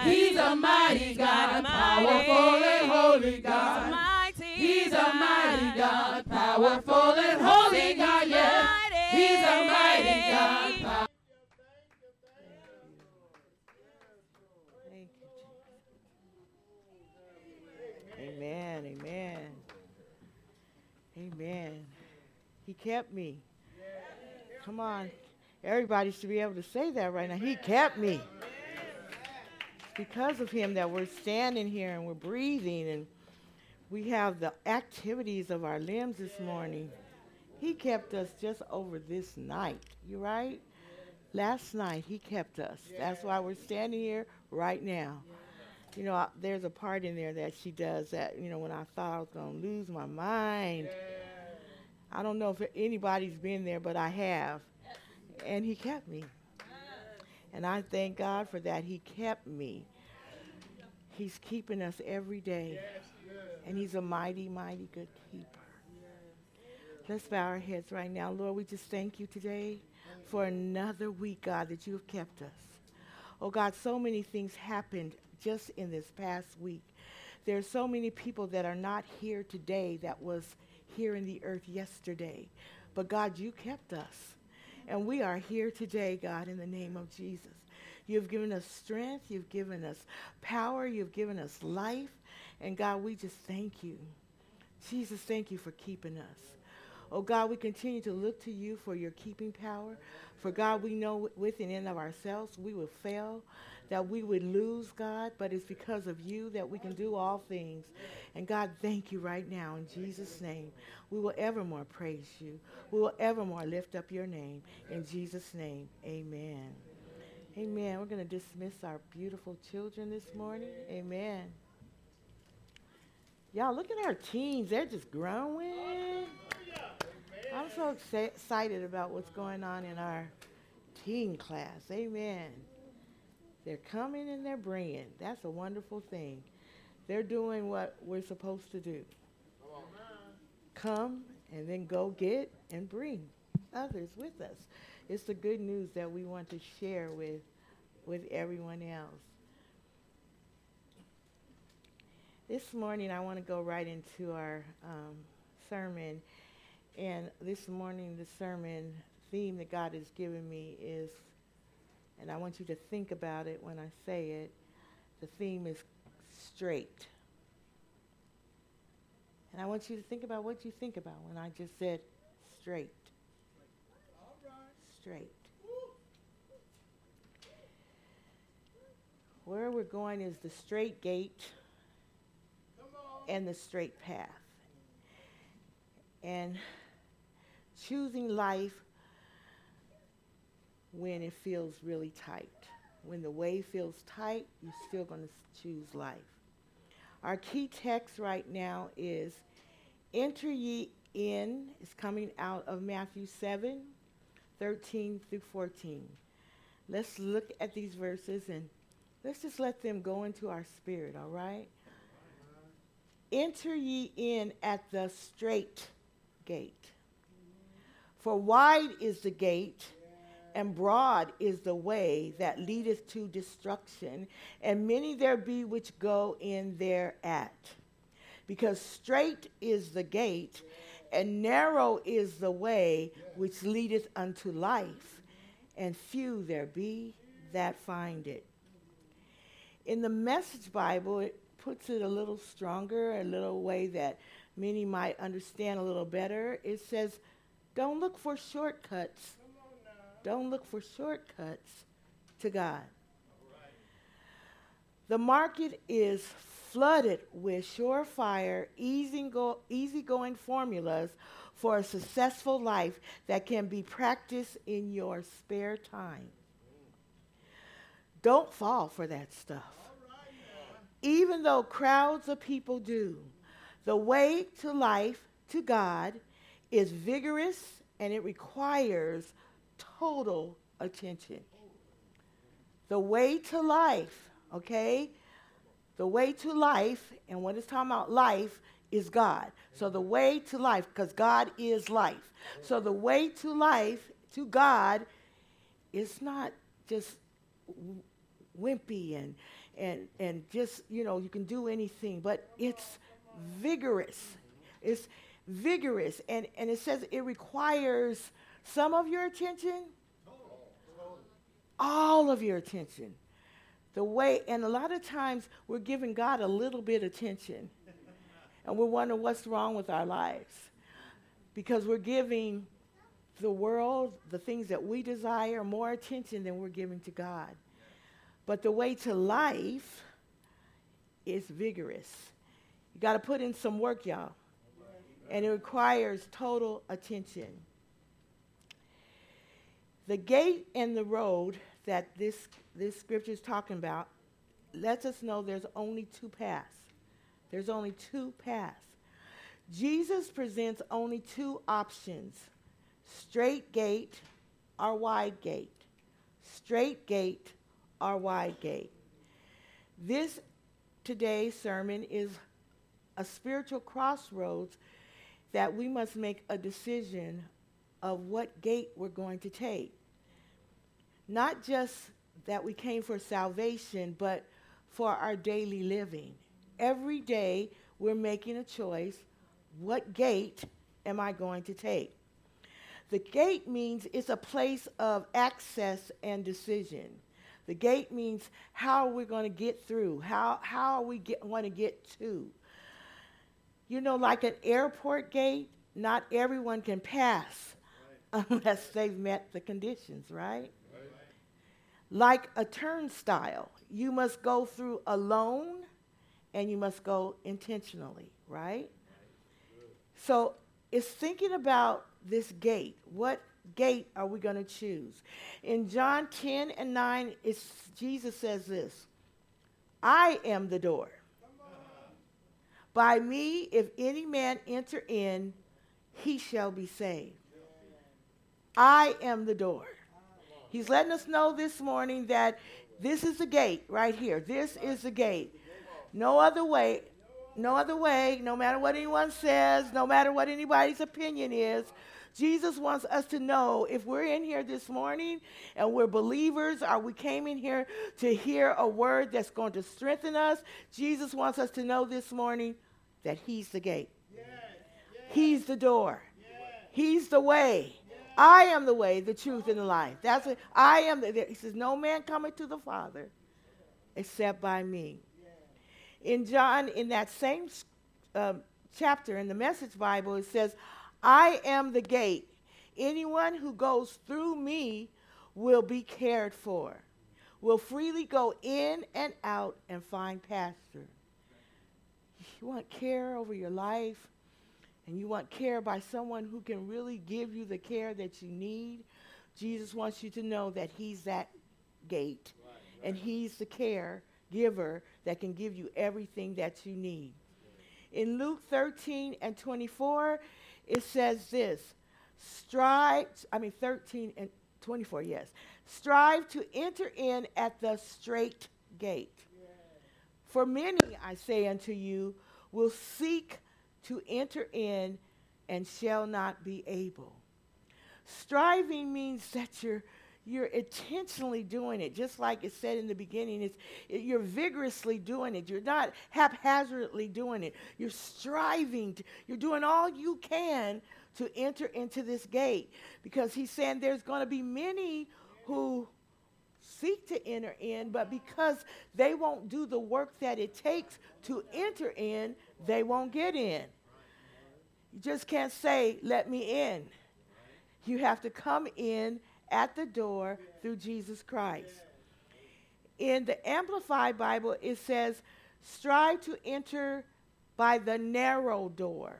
He's a mighty God, powerful and holy God. He's a mighty God, powerful and holy God. Yeah, He's a mighty God. Thank you, Jesus. Amen, amen. Amen. He kept me. Come on. Everybody should be able to say that right now. He kept me. It's because of him that we're standing here and we're breathing and we have the activities of our limbs this morning. He kept us just over this night. You right? Last night, he kept us. That's why we're standing here right now. You know, there's a part in there that she does that, you know, when I thought I was going to lose my mind. I don't know if anybody's been there, but I have. And he kept me. And I thank God for that. He kept me. He's keeping us every day. And he's a mighty, mighty good keeper. Let's bow our heads right now. Lord, we just thank you today for another week, God, that you have kept us. Oh, God, so many things happened just in this past week. There are so many people that are not here today that was here in the earth yesterday. But, God, you kept us. And we are here today, God, in the name of Jesus. You've given us strength. You've given us power. You've given us life. And, God, we just thank you. Jesus, thank you for keeping us. Oh, God, we continue to look to you for your keeping power. For, God, we know within and of ourselves we will fail, that we would lose, God, but it's because of you that we can do all things. And, God, thank you right now in Jesus' name. We will evermore praise you. We will evermore lift up your name. In Jesus' name, amen. Amen. We're going to dismiss our beautiful children this morning. Amen. Y'all, look at our teens. They're just growing. I'm so excited about what's going on in our teen class. Amen. They're coming and they're bringing. That's a wonderful thing. They're doing what we're supposed to do. Come and then go get and bring others with us. It's the good news that we want to share with everyone else. This morning I want to go right into our sermon. And this morning, the sermon theme that God has given me is, and I want you to think about it when I say it, the theme is straight. And I want you to think about what you think about when I just said straight. All right. Straight. Where we're going is the straight gate and the straight path. And choosing life when it feels really tight. When the way feels tight, you're still going to choose life. Our key text right now is, enter ye in, is coming out of Matthew 7, 13 through 14. Let's look at these verses and let's just let them go into our spirit, all right? Enter ye in at the straight gate. For wide is the gate, and broad is the way that leadeth to destruction, and many there be which go in thereat. Because straight is the gate, and narrow is the way which leadeth unto life, and few there be that find it. In the Message Bible, it puts it a little stronger, a little way that many might understand a little better. It says, don't look for shortcuts. Don't look for shortcuts to God. The market is flooded with surefire, easygoing formulas for a successful life that can be practiced in your spare time. Don't fall for that stuff. Even though crowds of people do, the way to life, to God, is vigorous and it requires total attention. The way to life, okay? The way to life, and when it's talking about life, is God. So the way to life, because God is life. So the way to life, to God, is not just wimpy and just, you can do anything, but it's vigorous. It's vigorous, and it says it requires some of your attention, all of your attention. And a lot of times we're giving God a little bit of attention, and we're wondering what's wrong with our lives, because we're giving the world, the things that we desire, more attention than we're giving to God. But the way to life is vigorous. You got to put in some work, y'all. And it requires total attention. The gate and the road that this scripture is talking about lets us know there's only two paths. There's only two paths. Jesus presents only two options: straight gate or wide gate. Straight gate or wide gate. This today's sermon is a spiritual crossroads that we must make a decision of what gate we're going to take. Not just that we came for salvation, but for our daily living. Every day we're making a choice. What gate am I going to take? The gate means it's a place of access and decision. The gate means how we're going to get through, how we want to get to. Like an airport gate, not everyone can pass unless they've met the conditions, right? Like a turnstile, you must go through alone and you must go intentionally, right? So it's thinking about this gate. What gate are we going to choose? In John 10:9, Jesus says this: I am the door. By me, if any man enter in, he shall be saved. I am the door. He's letting us know this morning that this is the gate right here. This is the gate. No other way, no matter what anyone says, no matter what anybody's opinion is. Jesus wants us to know if we're in here this morning and we're believers, or we came in here to hear a word that's going to strengthen us. Jesus wants us to know this morning that he's the gate. Yes. He's the door. Yes. He's the way. Yes. I am the way, the truth, and the life. That's what I am. He says, no man cometh to the Father except by me. Yes. In John, in that same chapter in the Message Bible, it says, I am the gate. Anyone who goes through me will be cared for, will freely go in and out and find pasture. You want care over your life, and you want care by someone who can really give you the care that you need. Jesus wants you to know that he's that gate, and he's the care giver that can give you everything that you need. In Luke 13:24, it says this: 13:24, yes. Strive to enter in at the straight gate. For many, I say unto you, will seek to enter in and shall not be able. Striving means that you're intentionally doing it, just like it said in the beginning. You're vigorously doing it. You're not haphazardly doing it. You're striving. You're doing all you can to enter into this gate, because he's saying there's going to be many who seek to enter in, but because they won't do the work that it takes to enter in, they won't get in. You just can't say, let me in. You have to come in at the door through Jesus Christ. In the Amplified Bible, it says, strive to enter by the narrow door.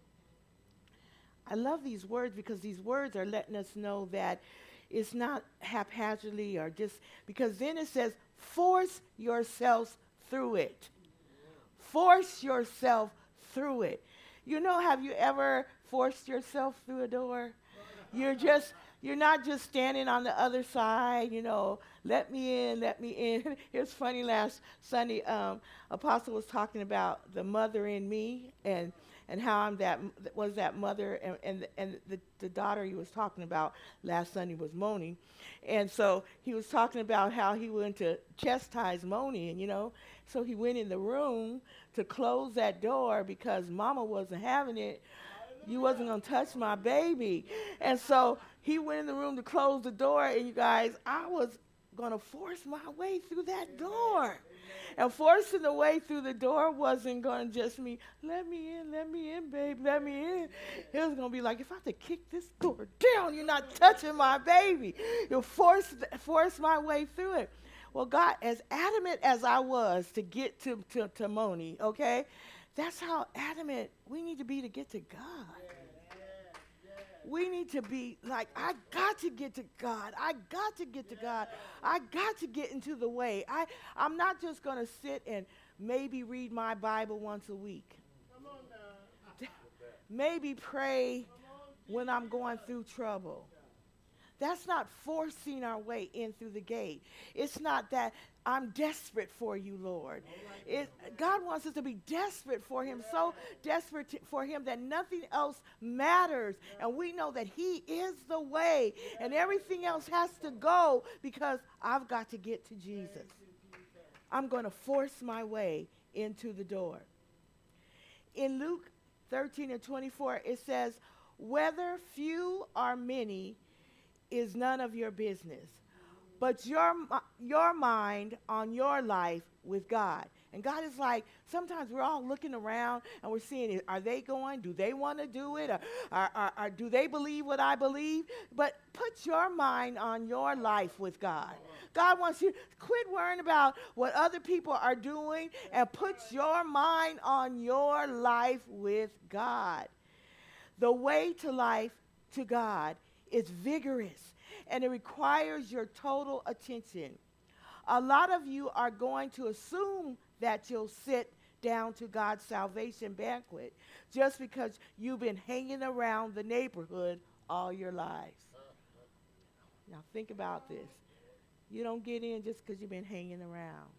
I love these words because these words are letting us know that it's not haphazardly or just, because then it says, force yourselves through it. Force yourself through it. Have you ever forced yourself through a door? You're not just standing on the other side, let me in. It was funny, last Sunday, Apostle was talking about the mother in me, and and how I'm that mother, and the daughter he was talking about last Sunday was Moni. And so he was talking about how he went to chastise Moni, and so he went in the room to close that door because Mama wasn't having it. You wasn't going to touch my baby. And so he went in the room to close the door, and you guys, I was going to force my way through that door. And forcing the way through the door wasn't going to just mean, let me in, babe, let me in. It was going to be like, if I have to kick this door down, you're not touching my baby. You'll force my way through it. Well, God, as adamant as I was to get to Moni, okay, that's how adamant we need to be to get to God. We need to be like, I got to get to God. I got to get to God. I got to get into the way. I'm not just going to sit and maybe read my Bible once a week. Come on now. Maybe pray when I'm going through trouble. That's not forcing our way in through the gate. It's not that I'm desperate for you, Lord. God wants us to be desperate for him, so desperate for him that nothing else matters. And we know that he is the way, and everything else has to go because I've got to get to Jesus. I'm going to force my way into the door. In Luke 13:24, it says, whether few or many is none of your business, but your mind on your life with God. And God is like, sometimes we're all looking around and we're seeing, are they going? Do they want to do it? Or do they believe what I believe? But put your mind on your life with God. God wants you to quit worrying about what other people are doing and put your mind on your life with God. The way to life to God is vigorous, and it requires your total attention. A lot of you are going to assume that you'll sit down to God's salvation banquet just because you've been hanging around the neighborhood all your lives. Now think about this. You don't get in just because you've been hanging around.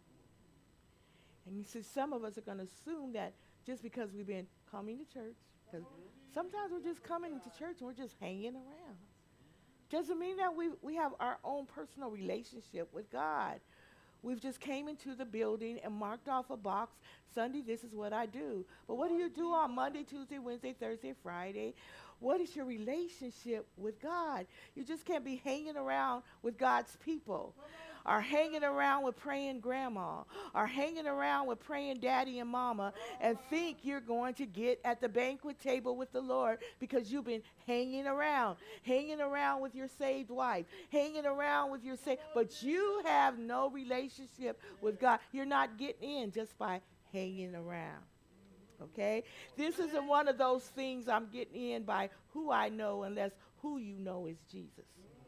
And you see, some of us are going to assume that just because we've been coming to church, because sometimes we're just coming to church and we're just hanging around. Doesn't mean that we have our own personal relationship with God. We've just came into the building and marked off a box. Sunday, this is what I do. But what do you do on Monday, Tuesday, Wednesday, Thursday, Friday? What is your relationship with God? You just can't be hanging around with God's people, or hanging around with praying grandma, or hanging around with praying daddy and mama, and think you're going to get at the banquet table with the Lord because you've been hanging around with your saved wife, hanging around with your saved, but you have no relationship with God. You're not getting in just by hanging around. Okay? This isn't one of those things I'm getting in by who I know, unless who you know is Jesus.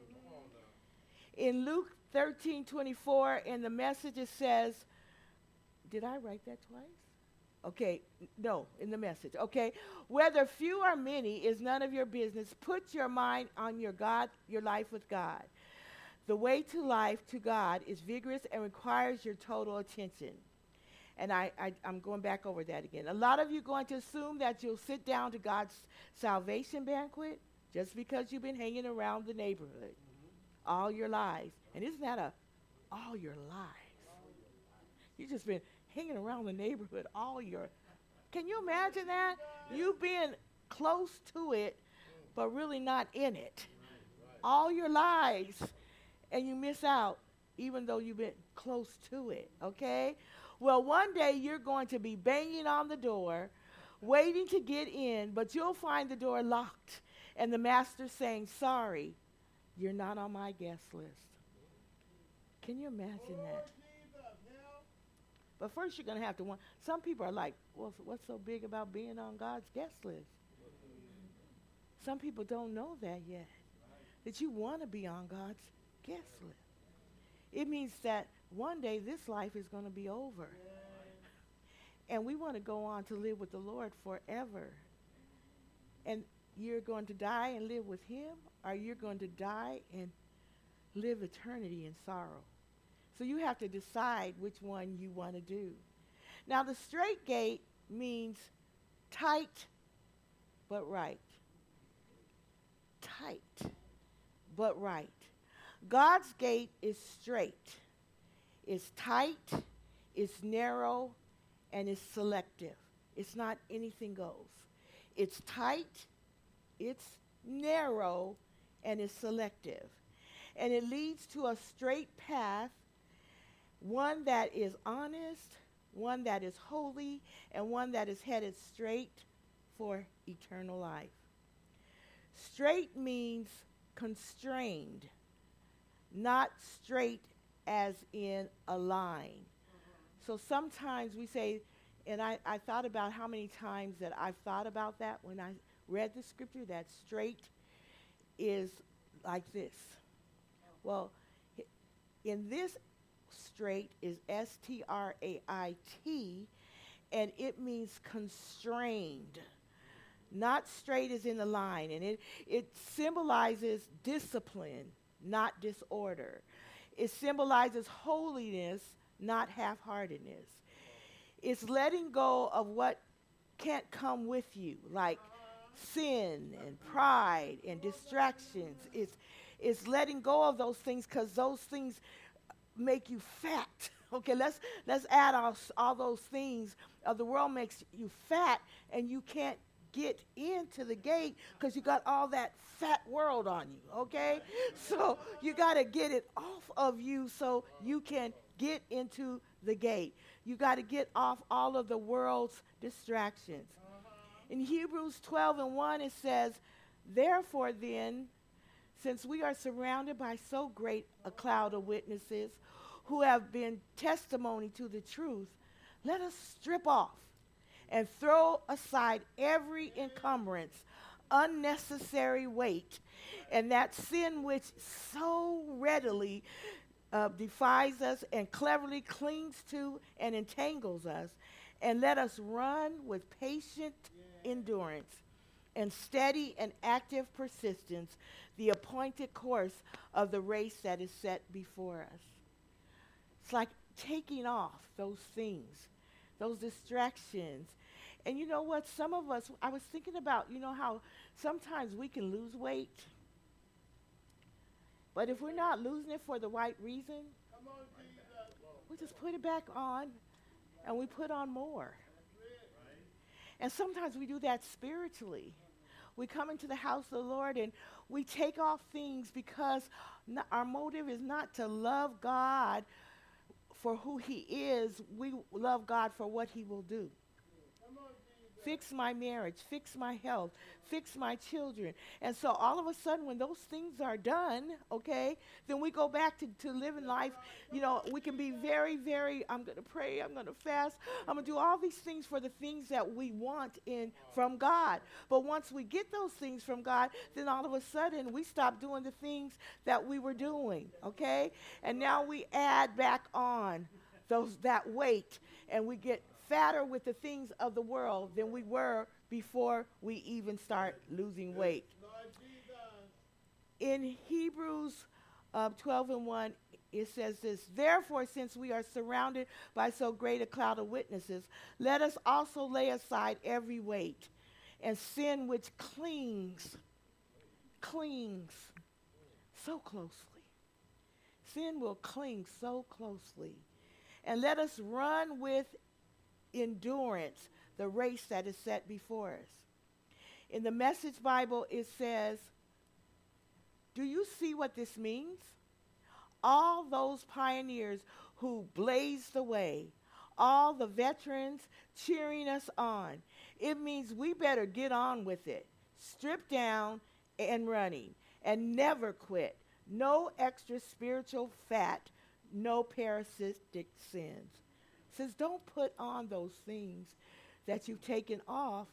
In Luke 13:24, in the Message, it says, did I write that twice? Okay, no, in the Message. Okay, whether few or many is none of your business. Put your mind on your life with God. The way to life to God is vigorous and requires your total attention. And I'm going back over that again. A lot of you are going to assume that you'll sit down to God's salvation banquet just because you've been hanging around the neighborhood all your lives. And isn't that all your lives? You've just been hanging around the neighborhood can you imagine that? You've been close to it, but really not in it. All your lives, and you miss out even though you've been close to it, okay? Well, one day you're going to be banging on the door, waiting to get in, but you'll find the door locked, and the master saying, sorry, you're not on my guest list. Can you imagine that? But first you're going to have to wonder. Some people are like, well, what's so big about being on God's guest list? Some people don't know that yet, that you want to be on God's guest list. It means that one day this life is going to be over. And we want to go on to live with the Lord forever. And you're going to die and live with him, or you're going to die and live eternity in sorrow. So you have to decide which one you want to do. Now, the straight gate means tight but right. Tight, but right. God's gate is straight. It's tight, it's narrow, and it's selective. It's not anything goes. It's tight, it's narrow, and it's selective. And it leads to a straight path, one that is honest, one that is holy, and one that is headed straight for eternal life. Straight means constrained, not straight as in a line. So sometimes we say, and I thought about how many times that I've thought about that when I read the scripture, that straight is like this. Well, in this straight is S-T-R-A-I-T, and it means constrained. Not straight as in the line. And it symbolizes discipline, not disorder. It symbolizes holiness, not half-heartedness. It's letting go of what can't come with you, like sin and pride and distractions. It's letting go of those things because those things make you fat. Okay, let's add all those things of the world makes you fat, and you can't get into the gate because you got all that fat world on you, okay? So you got to get it off of you so you can get into the gate. You got to get off all of the world's distractions. In Hebrews 12:1, it says, "Therefore then, since we are surrounded by so great a cloud of witnesses who have been testimony to the truth, let us strip off and throw aside every encumbrance, unnecessary weight, and that sin which so readily defies us and cleverly clings to and entangles us, and let us run with patient endurance and steady and active persistence the appointed course of the race that is set before us." It's like taking off those things, those distractions. And you know what? Some of us, I was thinking about, you know how sometimes we can lose weight, but if we're not losing it for the right reason, we just put it back on and we put on more. And sometimes we do that spiritually. We come into the house of the Lord and we take off things because our motive is not to love God for who he is. We love God for what he will do. Fix my marriage, fix my health, fix my children. And so all of a sudden when those things are done, okay, then we go back to living life. You know, we can be very, very, I'm going to pray, I'm going to fast, I'm going to do all these things for the things that we want from God. But once we get those things from God, then all of a sudden we stop doing the things that we were doing, okay? And now we add back on that weight, and we get fatter with the things of the world than we were before we even start losing weight. In Hebrews 12:1, it says this, "Therefore, since we are surrounded by so great a cloud of witnesses, let us also lay aside every weight and sin which clings so closely." Sin will cling so closely. "And let us run with endurance the race that is set before us." In the Message Bible, it says, do you see what this means? All those pioneers who blazed the way, all the veterans cheering us on. It means we better get on with it, strip down and running, and never quit. No extra spiritual fat, no parasitic sins. It says don't put on those things that you've taken off.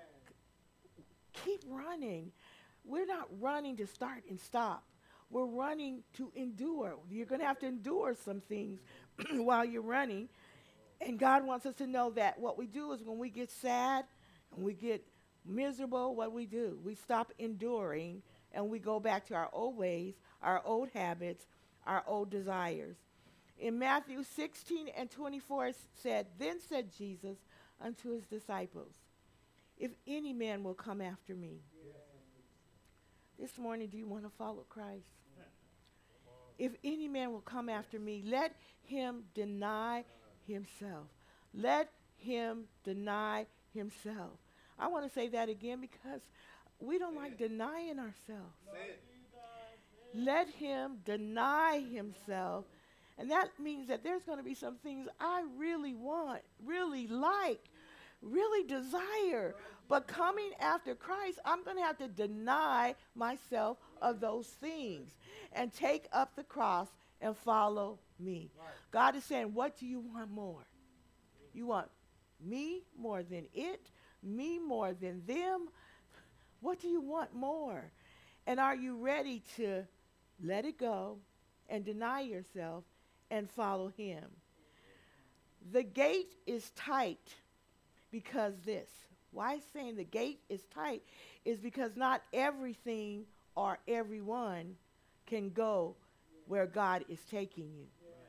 Keep running. We're not running to start and stop. We're running to endure. You're going to have to endure some things while you're running. And God wants us to know that what we do is when we get sad and we get miserable, what we do? We stop enduring and we go back to our old ways, our old habits, our old desires. In Matthew 16:24 said, "Then said Jesus unto his disciples, if any man will come after me. This morning, do you want to follow Christ? If any man will come after me, let him deny himself. Let him deny himself. I want to say that again because we don't like denying ourselves. Let him deny himself. And that means that there's going to be some things I really want, really like, really desire. But coming after Christ, I'm going to have to deny myself of those things and take up the cross and follow me. Right. God is saying, what do you want more? You want me more than it? Me more than them? What do you want more? And are you ready to let it go and deny yourself and follow him? The gate is tight because this. Why saying the gate is tight is because not everything or everyone can go where God is taking you.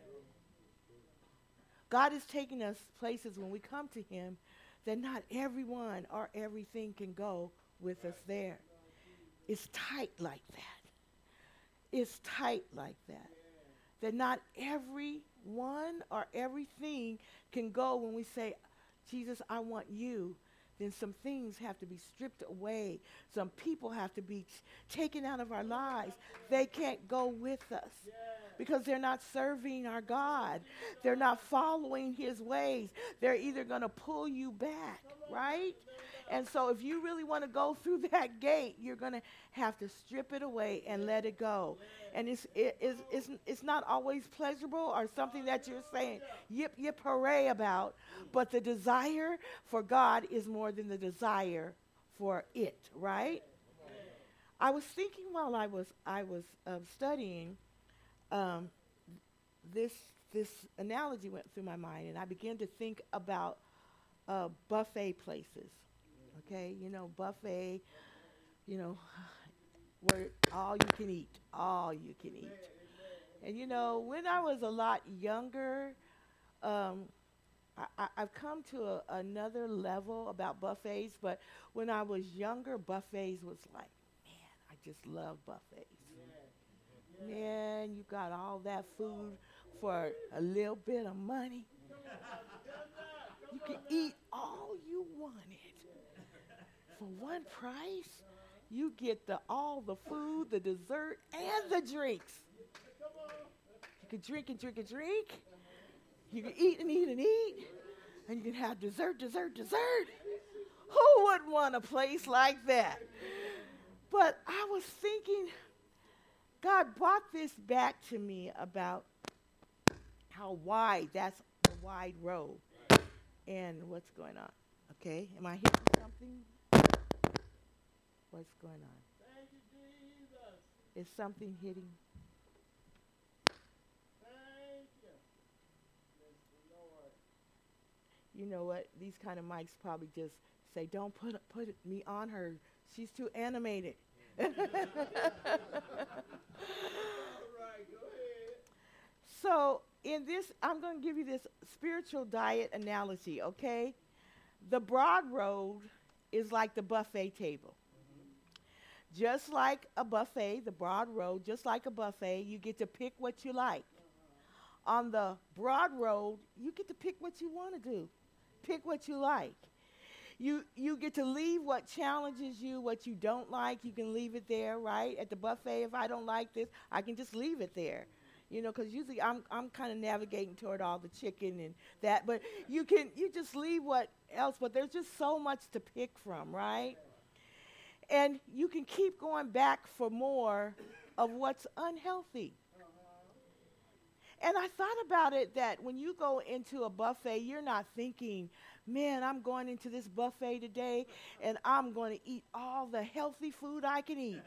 God is taking us places when we come to him that not everyone or everything can go with us there. It's tight like that. It's tight like that. That not everyone or everything can go when we say, Jesus, I want you. Then some things have to be stripped away. Some people have to be taken out of our lives. They can't go with us because they're not serving our God. They're not following his ways. They're either going to pull you back, right? And so if you really want to go through that gate, you're going to have to strip it away and let it go. And it's not always pleasurable or something that you're saying, yip, yip, hooray about. But the desire for God is more than the desire for it, right? I was thinking while I was studying, this analogy went through my mind, and I began to think about buffet places. Okay, buffet, where all you can eat. And, when I was a lot younger, I've come to another level about buffets, but when I was younger, buffets was like, man, I just love buffets. Man, you got all that food for a little bit of money. You can eat all you wanted. For one price, you get all the food, the dessert, and the drinks. You can drink and drink and drink. You can eat and eat and eat. And you can have dessert. Who wouldn't want a place like that? But I was thinking, God brought this back to me about how wide, that's the wide road. And what's going on? Okay, am I hitting something? What's going on? Thank you, Jesus. Is something hitting? Thank you. Yes, Lord. You know what? These kind of mics probably just say, don't put me on her. She's too animated. All right, go ahead. So in this, I'm going to give you this spiritual diet analogy, okay? The broad road is like the buffet table. Just like a buffet, the broad road, just like a buffet, you get to pick what you like. On the broad road, you get to pick what you want to do. Pick what you like. You get to leave what challenges you, what you don't like. You can leave it there, right? At the buffet, if I don't like this, I can just leave it there. Because usually I'm kind of navigating toward all the chicken and that. But you just leave what else. But there's just so much to pick from, right? And you can keep going back for more of what's unhealthy. And I thought about it that when you go into a buffet, you're not thinking, man, I'm going into this buffet today and I'm going to eat all the healthy food I can eat.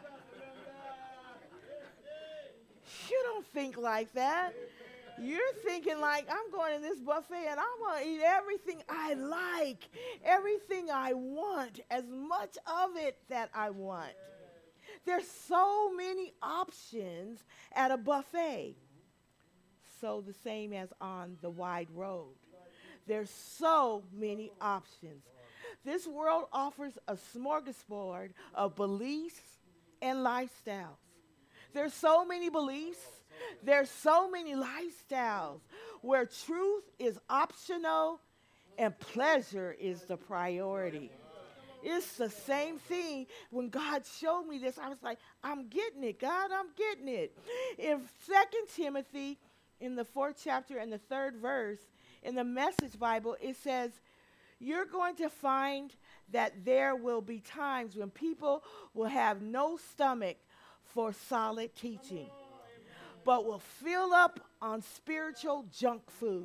You don't think like that. You're thinking like, I'm going to this buffet and I'm going to eat everything I like, everything I want, as much of it that I want. There's so many options at a buffet. So the same as on the wide road. There's so many options. This world offers a smorgasbord of beliefs and lifestyles. There's so many beliefs. There's so many lifestyles where truth is optional and pleasure is the priority. It's the same thing. When God showed me this, I was like, I'm getting it, God, I'm getting it. In 2 Timothy, in the 4th chapter and the 3rd verse, in the Message Bible, it says, you're going to find that there will be times when people will have no stomach for solid teaching, but will fill up on spiritual junk food,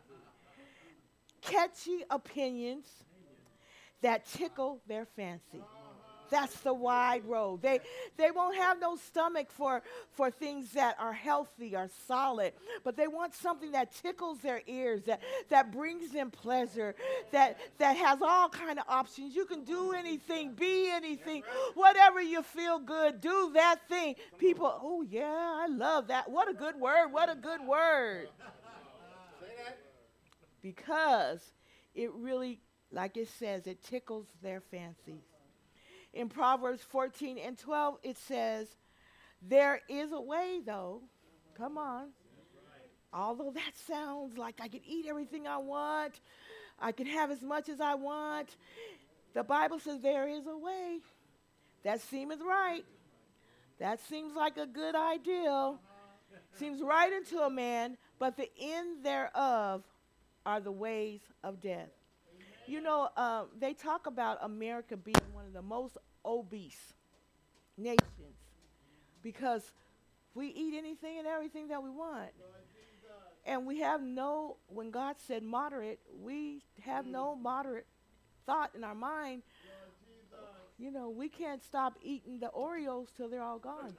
catchy opinions that tickle their fancy. That's the wide road. They won't have no stomach for things that are healthy or solid, but they want something that tickles their ears, that brings them pleasure, that has all kind of options. You can do anything, be anything, whatever you feel good, do that thing. People, oh yeah, I love that. What a good word, what a good word. Because it really, like it says, it tickles their fancies. In Proverbs 14 and 12, it says, there is a way, though. Come on. Although that sounds like I can eat everything I want, I can have as much as I want, the Bible says there is a way. That seemeth right. That seems like a good ideal. Seems right unto a man, but the end thereof are the ways of death. You know, they talk about America being one of the most obese nations because we eat anything and everything that we want. And we have no, when God said moderate, we have no moderate thought in our mind. You know, we can't stop eating the Oreos till they're all gone.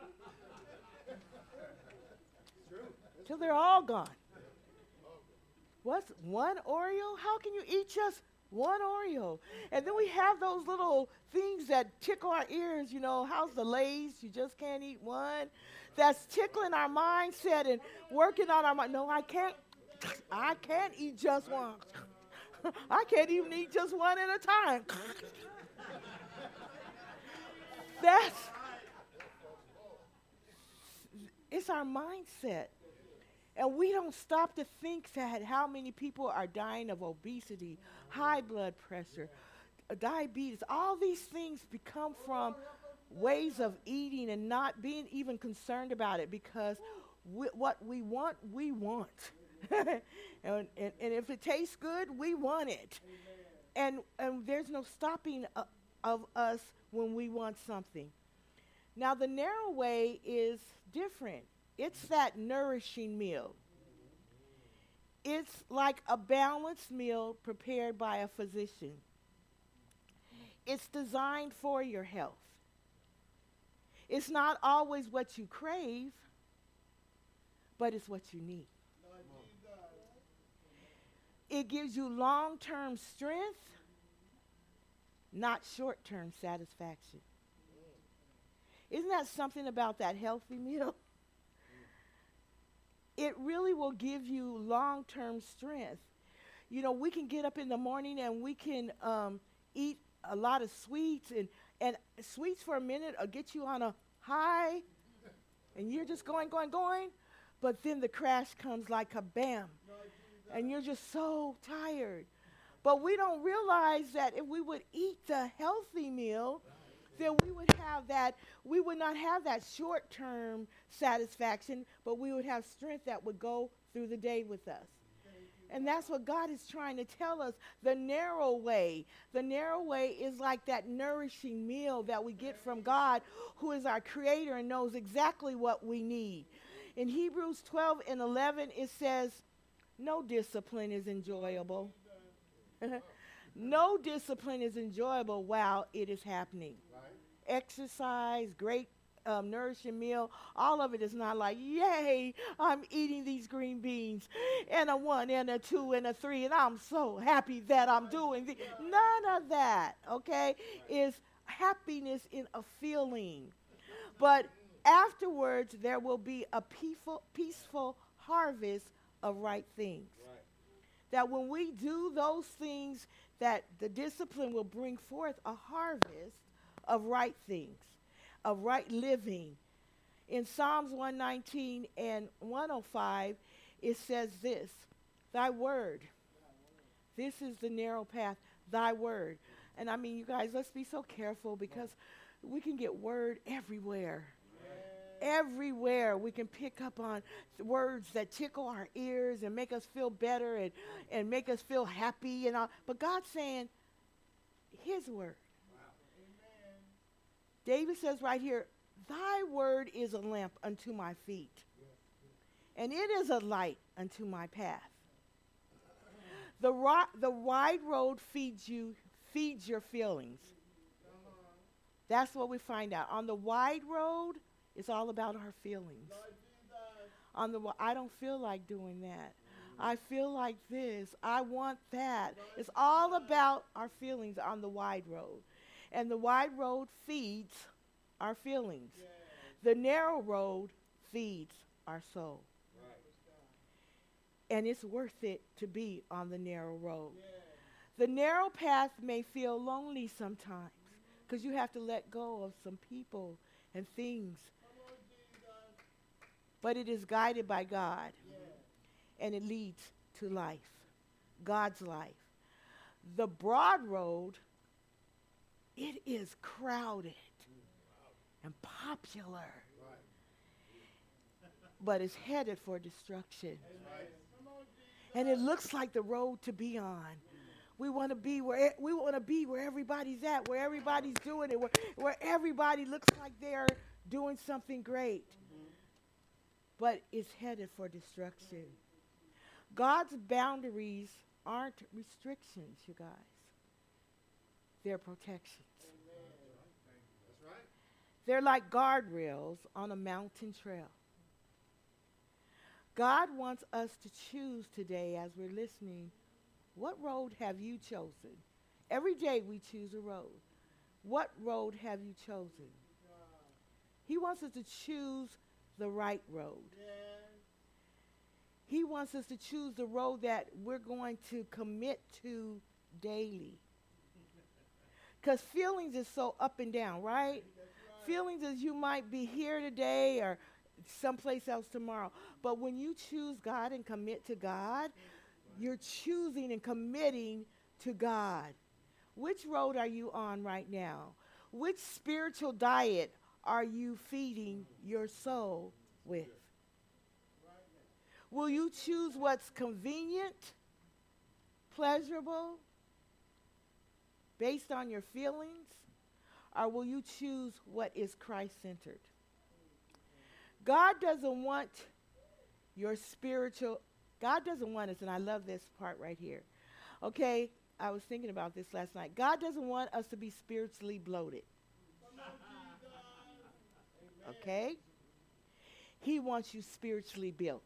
Till they're all gone. What's one Oreo? How can you eat just one Oreo? And then we have those little things that tickle our ears, you know, how's the Lay's? You just can't eat one. That's tickling our mindset and working on our mind. No, I can't eat just one. I can't even eat just one at a time. It's our mindset. And we don't stop to think that how many people are dying of obesity, high blood pressure, diabetes. All these things become from ways of eating and not being even concerned about it because what we want, we want. and if it tastes good, we want it. And there's no stopping of us when we want something. Now, the narrow way is different. It's that nourishing meal. It's like a balanced meal prepared by a physician. It's designed for your health. It's not always what you crave, but it's what you need. It gives you long-term strength, not short-term satisfaction. Isn't that something about that healthy meal? It really will give you long-term strength. You know, we can get up in the morning and we can eat a lot of sweets, and sweets for a minute will get you on a high, and you're just going, but then the crash comes like a bam, and you're just so tired. But we don't realize that if we would eat the healthy meal, then we would not have that short-term satisfaction, but we would have strength that would go through the day with us. And that's what God is trying to tell us, the narrow way. The narrow way is like that nourishing meal that we get from God, who is our creator and knows exactly what we need. In Hebrews 12 and 11, it says, no discipline is enjoyable. No discipline is enjoyable while it is happening. Right. Exercise, great nourishing meal, all of it is not like, yay, I'm eating these green beans, and a 1 and a 2 and a 3, and I'm so happy that I'm doing this. None of that, okay, is happiness in a feeling. But afterwards, there will be a peaceful harvest of right things. Right. that when we do those things, that the discipline will bring forth a harvest of right things, of right living. In Psalms 119 and 105, it says this, thy word. This is the narrow path, thy word. And I mean, you guys, let's be so careful because we can get word everywhere. Everywhere we can pick up on words that tickle our ears and make us feel better and make us feel happy and all. But God's saying, his word. Wow. David says right here, thy word is a lamp unto my feet, and it is a light unto my path. The wide road feeds your feelings. That's what we find out. On the wide road, it's all about our feelings. I don't feel like doing that. I feel like this. I want that. It's all about our feelings on the wide road. And the wide road feeds our feelings. The narrow road feeds our soul. And it's worth it to be on the narrow road. The narrow path may feel lonely sometimes because you have to let go of some people and things. But it is guided by God, and it leads to life, God's life. The broad road, it is crowded and popular, but it's headed for destruction. And it looks like the road to be on. We want to be where everybody's at, where everybody's doing it, where everybody looks like they're doing something great. But it's headed for destruction. God's boundaries aren't restrictions, you guys. They're protections. That's right. They're like guardrails on a mountain trail. God wants us to choose today as we're listening, what road have you chosen? Every day we choose a road. What road have you chosen? He wants us to choose the right road. He wants us to choose the road that we're going to commit to daily. Because feelings is so up and down, right? Feelings is you might be here today or someplace else tomorrow. But when you choose God and commit to God, you're choosing and committing to God. Which road are you on right now? Which spiritual diet are you feeding your soul with? Will you choose what's convenient, pleasurable, based on your feelings? Or will you choose what is Christ-centered? God doesn't want us, and I love this part right here. Okay, I was thinking about this last night. God doesn't want us to be spiritually bloated. Okay? He wants you spiritually built.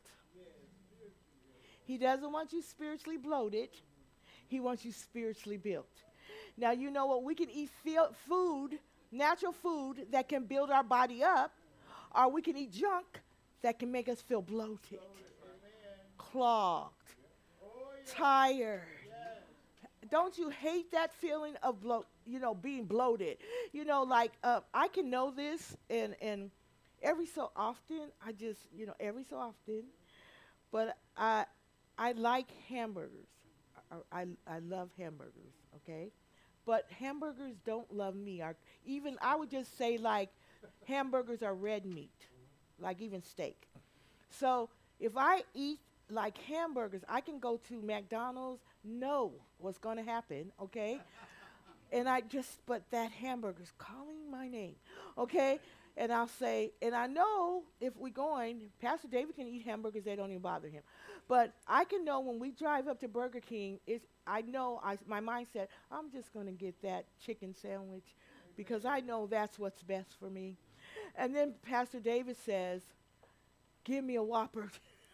He doesn't want you spiritually bloated. He wants you spiritually built. Now, you know what? We can eat food, natural food that can build our body up, or we can eat junk that can make us feel bloated, clogged, tired. Don't you hate that feeling of being bloated? I can know this, and every so often, but I like hamburgers. I love hamburgers, okay? But hamburgers don't love me. I would just say, like, hamburgers are red meat, like even steak. So if I eat like hamburgers, I can go to McDonald's, know what's going to happen, okay? But that hamburger's calling my name, okay? And I'll say, and I know if we're going, Pastor David can eat hamburgers, they don't even bother him. But I can know when we drive up to Burger King, my mind said, I'm just going to get that chicken sandwich because I know that's what's best for me. And then Pastor David says, give me a Whopper.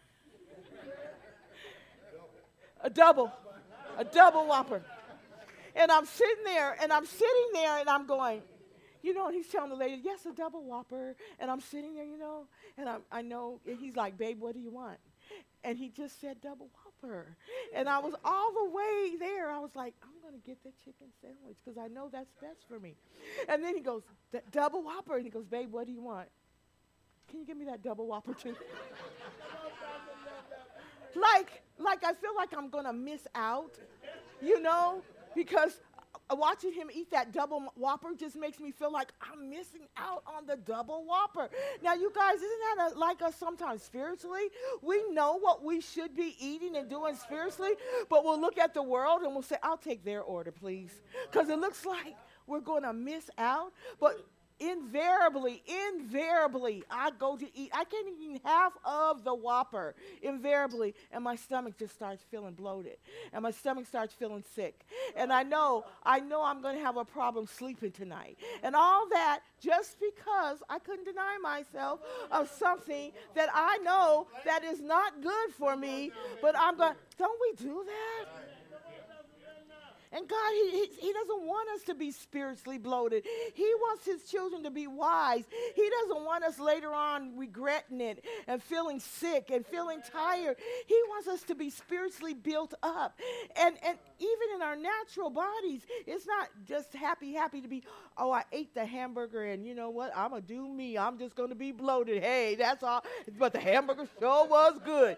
A double Whopper. And I'm sitting there, and I'm going, and he's telling the lady, yes, a double Whopper. And I'm sitting there, and I know, and he's like, babe, what do you want? And he just said double Whopper. Whopper. And I was all the way there. I was like, I'm going to get the chicken sandwich because I know that's best for me. And then he goes, double Whopper. And he goes, babe, what do you want? Can you give me that double Whopper too? like I feel like I'm going to miss out, because watching him eat that double Whopper just makes me feel like I'm missing out on the double Whopper. Now, you guys, isn't that like us sometimes spiritually? We know what we should be eating and doing spiritually, but we'll look at the world and we'll say, I'll take their order, please, because it looks like we're going to miss out. But invariably, I go to eat. I can't eat half of the Whopper, invariably, and my stomach just starts feeling bloated, and my stomach starts feeling sick. And I know I'm going to have a problem sleeping tonight. And all that just because I couldn't deny myself of something that I know that is not good for me, but I'm going, don't we do that? And God, he doesn't want us to be spiritually bloated. He wants his children to be wise. He doesn't want us later on regretting it and feeling sick and feeling tired. He wants us to be spiritually built up. And even in our natural bodies, it's not just happy to be, oh, I ate the hamburger and you know what, I'm going to do me. I'm just going to be bloated. Hey, that's all. But the hamburger sure was good.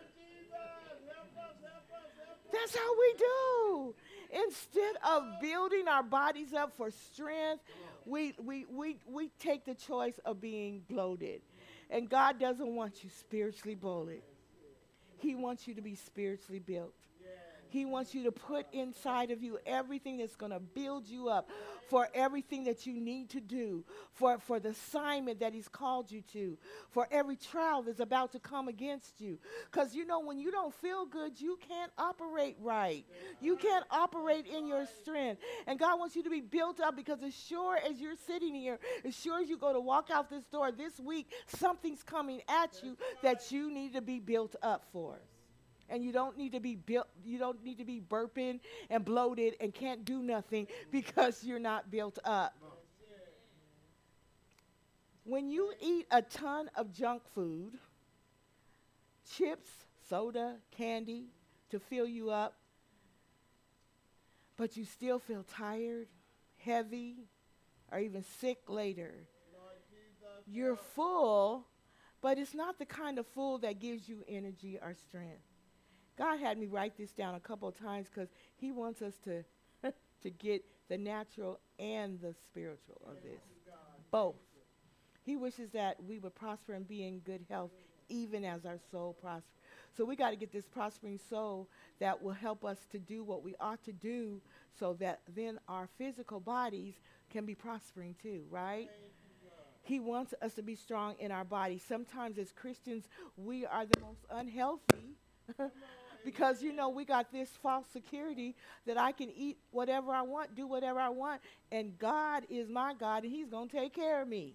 That's how we do. Instead of building our bodies up for strength, we take the choice of being bloated. And God doesn't want you spiritually bloated. He wants you to be spiritually built. He wants you to put inside of you everything that's going to build you up for everything that you need to do, for the assignment that he's called you to, for every trial that's about to come against you. Because, when you don't feel good, you can't operate right. You can't operate in your strength. And God wants you to be built up because as sure as you're sitting here, as sure as you go to walk out this door this week, something's coming at you that you need to be built up for. And you don't need to be burping and bloated and can't do nothing because you're not built up. When you eat a ton of junk food, chips, soda, candy to fill you up, but you still feel tired, heavy, or even sick later, you're full, but it's not the kind of full that gives you energy or strength. God had me write this down a couple of times because he wants us to get the natural and the spiritual of this, both. He wishes that we would prosper and be in good health even as our soul prospers. So we got to get this prospering soul that will help us to do what we ought to do so that then our physical bodies can be prospering too, right? He wants us to be strong in our bodies. Sometimes as Christians, we are the most unhealthy because, we got this false security that I can eat whatever I want, do whatever I want, and God is my God, and he's going to take care of me.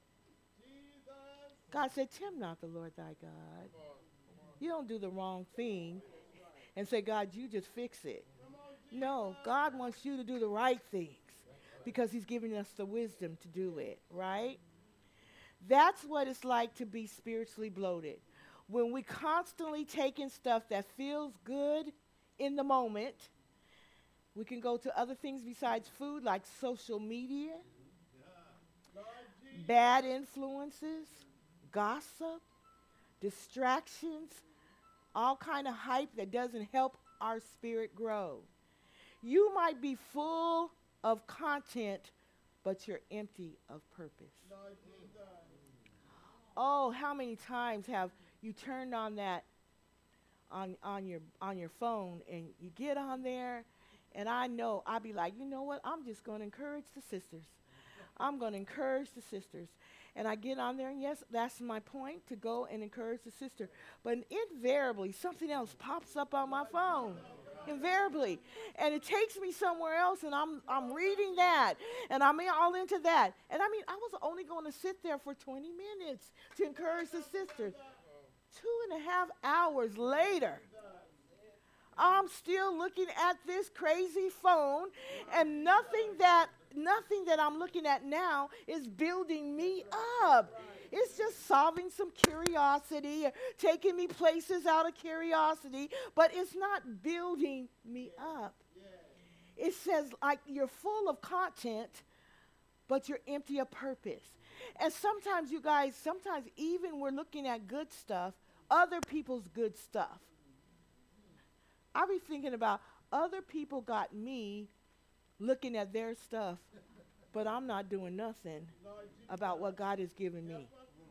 God said, tempt not the Lord thy God. You don't do the wrong thing and say, God, you just fix it. No, God wants you to do the right things because he's giving us the wisdom to do it, right? That's what it's like to be spiritually bloated. When we constantly taking stuff that feels good in the moment, we can go to other things besides food like social media, bad influences, gossip, distractions, all kind of hype that doesn't help our spirit grow. You might be full of content, but you're empty of purpose. Oh, how many times have you turned on that on your phone and you get on there, and I'll be like, you know what? I'm just going to encourage the sisters. I'm going to encourage the sisters. And I get on there, and yes, that's my point, to go and encourage the sister. But invariably, something else pops up on my phone. Invariably. And it takes me somewhere else, and I'm reading that, and I'm all into that. And I was only going to sit there for 20 minutes to encourage the sisters. 2.5 hours later, I'm still looking at this crazy phone, and nothing that I'm looking at now is building me up. It's just solving some curiosity, or taking me places out of curiosity, but it's not building me up. It says like you're full of content, but you're empty of purpose. And sometimes you guys, even we're looking at good stuff, other people's good stuff. I be thinking about other people got me looking at their stuff, but I'm not doing nothing about what God has given me.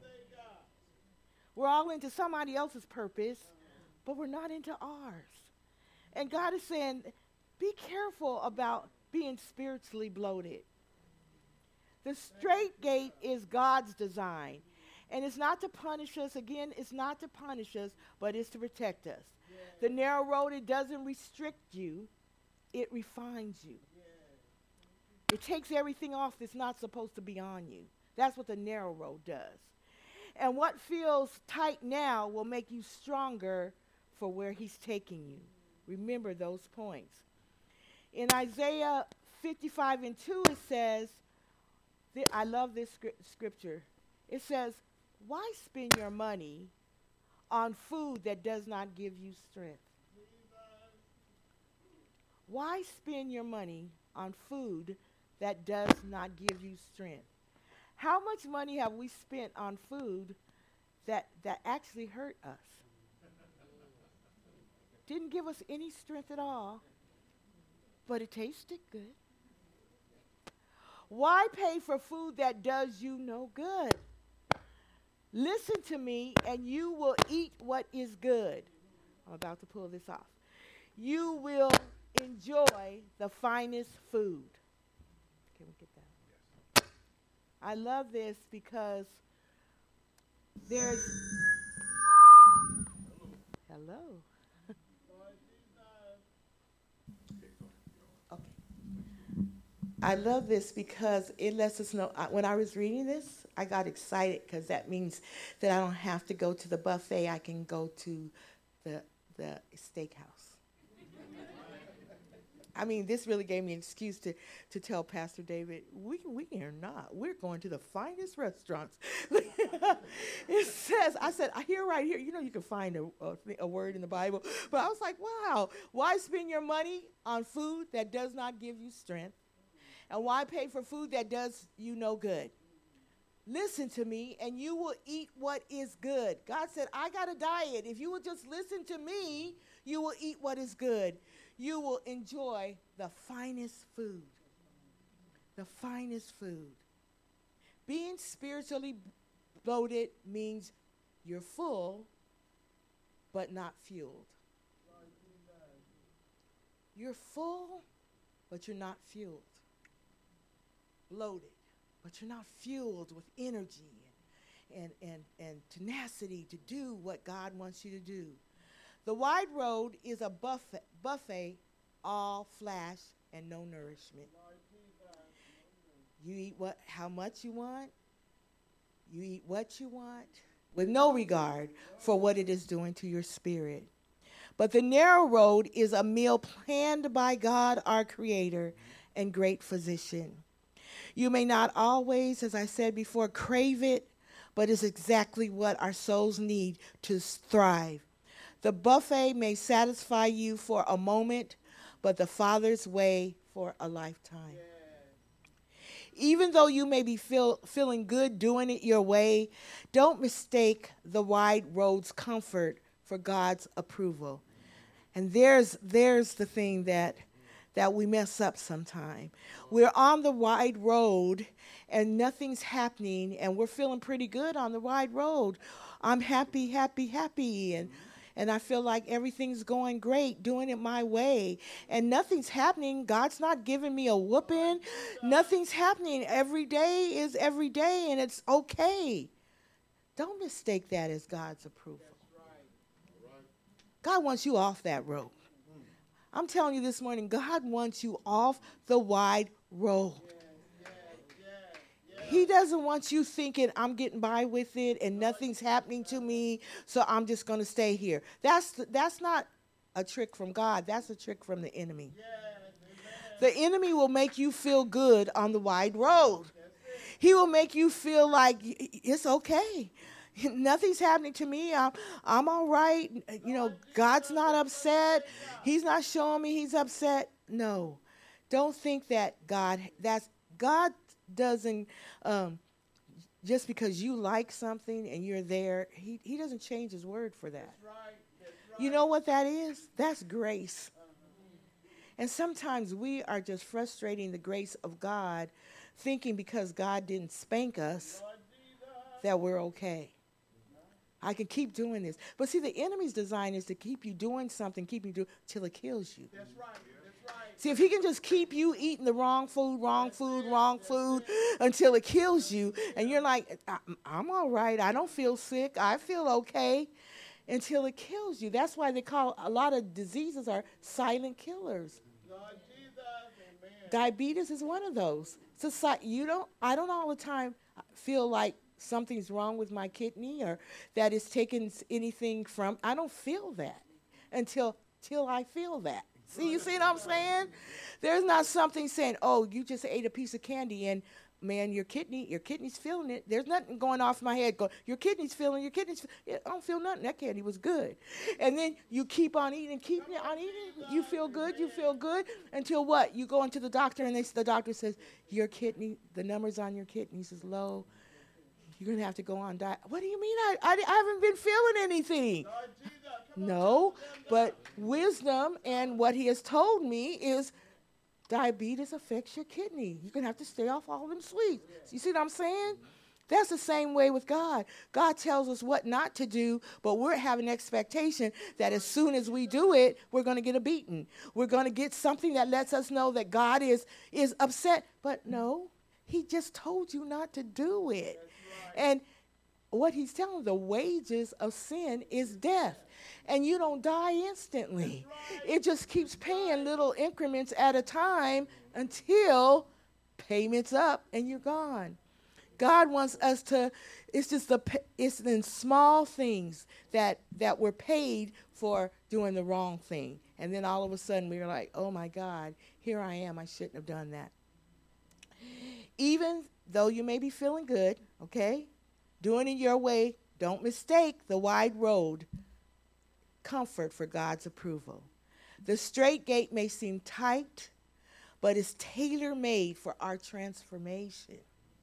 We're all into somebody else's purpose, but we're not into ours. And God is saying, be careful about being spiritually bloated. The straight gate is God's design. And it's not to punish us. Again, it's not to punish us, but it's to protect us. Yeah. The narrow road, it doesn't restrict you. It refines you. Yeah. It takes everything off that's not supposed to be on you. That's what the narrow road does. And what feels tight now will make you stronger for where he's taking you. Remember those points. In Isaiah 55:2, it says, I love this scripture. It says, why spend your money on food that does not give you strength? Why spend your money on food that does not give you strength? How much money have we spent on food that actually hurt us? Didn't give us any strength at all, but it tasted good. Why pay for food that does you no good? Listen to me, and you will eat what is good. I'm about to pull this off. You will enjoy the finest food. Can we get that? Yes. I love this because there's... Hello. I love this because it lets us know, when I was reading this, I got excited because that means that I don't have to go to the buffet. I can go to the steakhouse. I mean, this really gave me an excuse to tell Pastor David, we are not. We're going to the finest restaurants. It says, I said, I hear right here, you know, you can find a word in the Bible. But I was like, wow, why spend your money on food that does not give you strength? And why pay for food that does you no good? Listen to me, and you will eat what is good. God said, I got a diet. If you will just listen to me, you will eat what is good. You will enjoy the finest food. The finest food. Being spiritually bloated means you're full, but not fueled. You're full, but you're not fueled. Bloated, but you're not fueled with energy and tenacity to do what God wants you to do. The wide road is a buffet, all flash and no nourishment. You eat how much you want. You eat what you want with no regard for what it is doing to your spirit. But the narrow road is a meal planned by God, our Creator and great physician. You may not always, as I said before, crave it, but it's exactly what our souls need to thrive. The buffet may satisfy you for a moment, but the Father's way for a lifetime. Yeah. Even though you may be feeling good doing it your way, don't mistake the wide road's comfort for God's approval. And there's the thing that we mess up sometime. We're on the wide road and nothing's happening, and we're feeling pretty good on the wide road. I'm happy, happy, happy, and I feel like everything's going great, doing it my way, and nothing's happening. God's not giving me a whooping. Nothing's happening. Every day is every day, and it's okay. Don't mistake that as God's approval. God wants you off that road. I'm telling you this morning, God wants you off the wide road. He doesn't want you thinking, I'm getting by with it and nothing's happening to me, so I'm just going to stay here. That's not a trick from God. That's a trick from the enemy. The enemy will make you feel good on the wide road. He will make you feel like it's okay. Nothing's happening to me. I'm all right. God's not upset. He's not showing me he's upset. No. Don't think that God doesn't, just because you like something and you're there, he doesn't change his word for that. That's right. You know what that is? That's grace. And sometimes we are just frustrating the grace of God, thinking because God didn't spank us that we're okay. I can keep doing this. But see, the enemy's design is to keep you doing something, keep you doing till it kills you. That's right. See, if he can just keep you eating the wrong food until it kills you, and you're like, I'm all right. I don't feel sick. I feel okay. Until it kills you. That's why they call a lot of diseases are silent killers. Lord Jesus, amen. Diabetes is one of those. I don't all the time feel like something's wrong with my kidney or that it's taken anything from. I don't feel that until I feel that. You see what I'm saying? There's not something saying, oh, you just ate a piece of candy and man, your kidney's feeling it. There's nothing going off my head. Your kidney's feeling. I don't feel nothing. That candy was good. And then you keep on eating. You feel good until what? You go into the doctor and the doctor says, your kidney, the numbers on your kidneys is low. You're going to have to go on diet. What do you mean? I haven't been feeling anything. No, but wisdom and what he has told me is diabetes affects your kidney. You're going to have to stay off all them sweets. You see what I'm saying? That's the same way with God. God tells us what not to do, but we're having an expectation that as soon as we do it, we're going to get a beating. We're going to get something that lets us know that God is upset. But no, he just told you not to do it. Right. And what he's telling, the wages of sin is death. And you don't die instantly. Right. It just keeps paying little increments at a time until payment's up and you're gone. God wants us to, it's in small things that we're paid for doing the wrong thing. And then all of a sudden we're like, oh my God, here I am. I shouldn't have done that. Even though you may be feeling good, okay, doing it your way, don't mistake the wide road. Comfort for God's approval. The straight gate may seem tight, but it's tailor-made for our transformation.